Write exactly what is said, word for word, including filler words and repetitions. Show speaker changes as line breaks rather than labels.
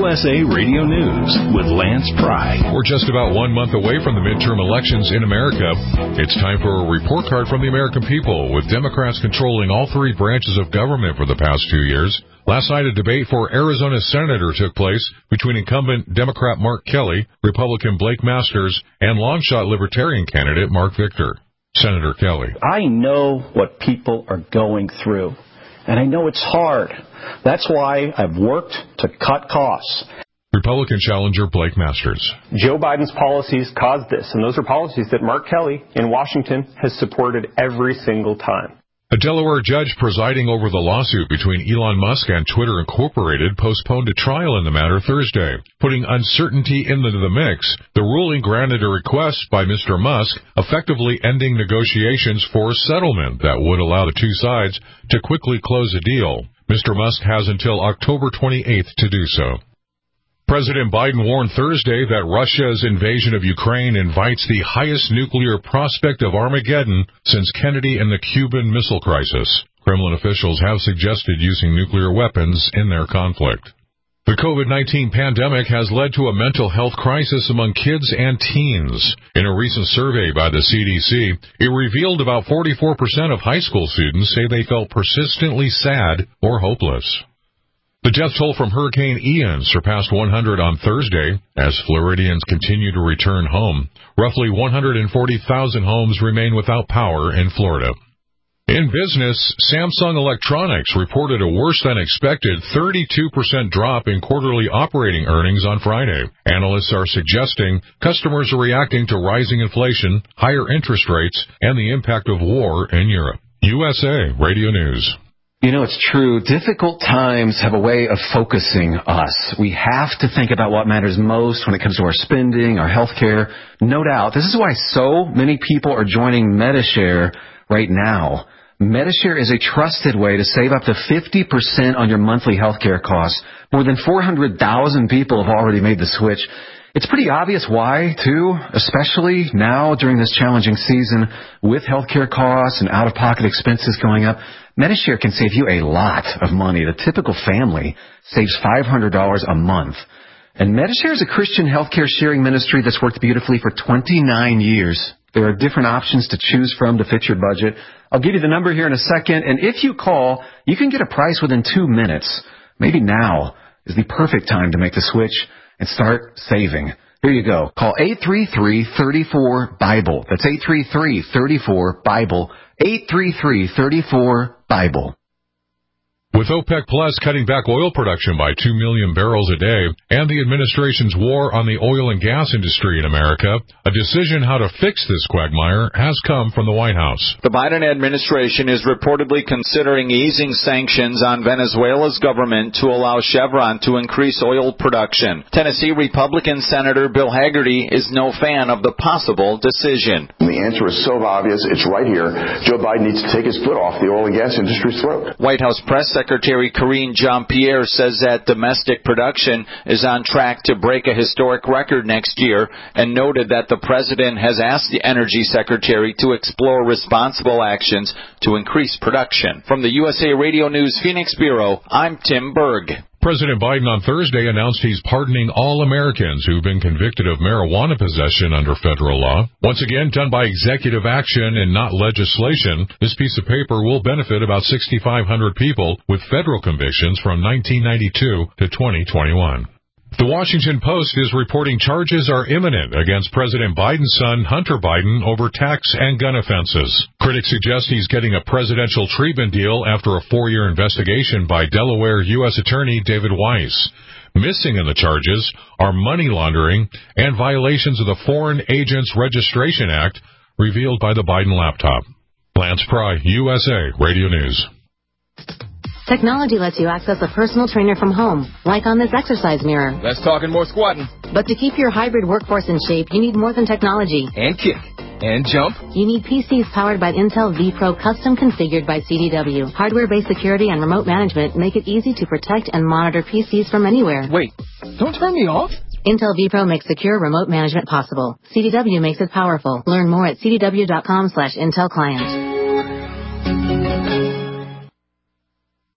U S A Radio News with Lance Pry.
We're just about one month away from the midterm elections in America. It's time for a report card from the American people, with Democrats controlling all three branches of government for the past few years. Last night, a debate for Arizona senator took place between incumbent Democrat Mark Kelly, Republican Blake Masters, and long-shot Libertarian candidate Mark Victor. Senator Kelly.
I know what people are going through, and I know it's hard. That's why I've worked to cut costs.
Republican challenger Blake Masters.
Joe Biden's policies caused this, and those are policies that Mark Kelly in Washington has supported every single time.
A Delaware judge presiding over the lawsuit between Elon Musk and Twitter Incorporated postponed a trial in the matter Thursday. Putting uncertainty into the mix, the ruling granted a request by Mister Musk, effectively ending negotiations for a settlement that would allow the two sides to quickly close a deal. Mister Musk has until October twenty-eighth to do so. President Biden warned Thursday that Russia's invasion of Ukraine invites the highest nuclear prospect of Armageddon since Kennedy and the Cuban Missile Crisis. Kremlin officials have suggested using nuclear weapons in their conflict. The COVID nineteen pandemic has led to a mental health crisis among kids and teens. In a recent survey by the C D C, it revealed about forty-four percent of high school students say they felt persistently sad or hopeless. The death toll from Hurricane Ian surpassed one hundred on Thursday as Floridians continue to return home. Roughly one hundred forty thousand homes remain without power in Florida. In business, Samsung Electronics reported a worse-than-expected thirty-two percent drop in quarterly operating earnings on Friday. Analysts are suggesting customers are reacting to rising inflation, higher interest rates, and the impact of war in Europe. U S A Radio News.
You know, it's true. Difficult times have a way of focusing us. We have to think about what matters most when it comes to our spending, our health care. No doubt. This is why so many people are joining Medi-Share right now. Medi-Share is a trusted way to save up to fifty percent on your monthly health care costs. More than four hundred thousand people have already made the switch. It's pretty obvious why, too, especially now during this challenging season with healthcare costs and out-of-pocket expenses going up. Medi-Share can save you a lot of money. The typical family saves five hundred dollars a month. And Medi-Share is a Christian healthcare sharing ministry that's worked beautifully for twenty-nine years. There are different options to choose from to fit your budget. I'll give you the number here in a second, and if you call, you can get a price within two minutes. Maybe now is the perfect time to make the switch and start saving. Here you go. Call eight three three, three four, BIBLE. That's eight three three, three four, BIBLE. eight three three, three four, BIBLE.
With OPEC Plus cutting back oil production by two million barrels a day and the administration's war on the oil and gas industry in America, a decision how to fix this quagmire has come from the White House.
The Biden administration is reportedly considering easing sanctions on Venezuela's government to allow Chevron to increase oil production. Tennessee Republican Senator Bill Hagerty is no fan of the possible decision.
The answer is so obvious, it's right here. Joe Biden needs to take his foot off the oil and gas industry's throat.
White House Press Secretary Karine Jean-Pierre says that domestic production is on track to break a historic record next year and noted that the president has asked the Energy Secretary to explore responsible actions to increase production. From the U S A Radio News Phoenix Bureau, I'm Tim Berg.
President Biden on Thursday announced he's pardoning all Americans who've been convicted of marijuana possession under federal law. Once again, done by executive action and not legislation, this piece of paper will benefit about six thousand five hundred people with federal convictions from nineteen ninety-two to twenty twenty-one. The Washington Post is reporting charges are imminent against President Biden's son, Hunter Biden, over tax and gun offenses. Critics suggest he's getting a presidential treatment deal after a four-year investigation by Delaware U S Attorney David Weiss. Missing in the charges are money laundering and violations of the Foreign Agents Registration Act revealed by the Biden laptop. Lance Pry, U S A Radio News.
Technology lets you access a personal trainer from home, like on this exercise mirror.
Less talking, more squatting.
But to keep your hybrid workforce in shape, you need more than technology.
And kick. And jump.
You need P Cs powered by Intel vPro, custom configured by C D W. Hardware-based security and remote management make it easy to protect and monitor P Cs from anywhere.
Wait, don't turn me off.
Intel vPro makes secure remote management possible. C D W makes it powerful. Learn more at c d w dot com slash Intel Client.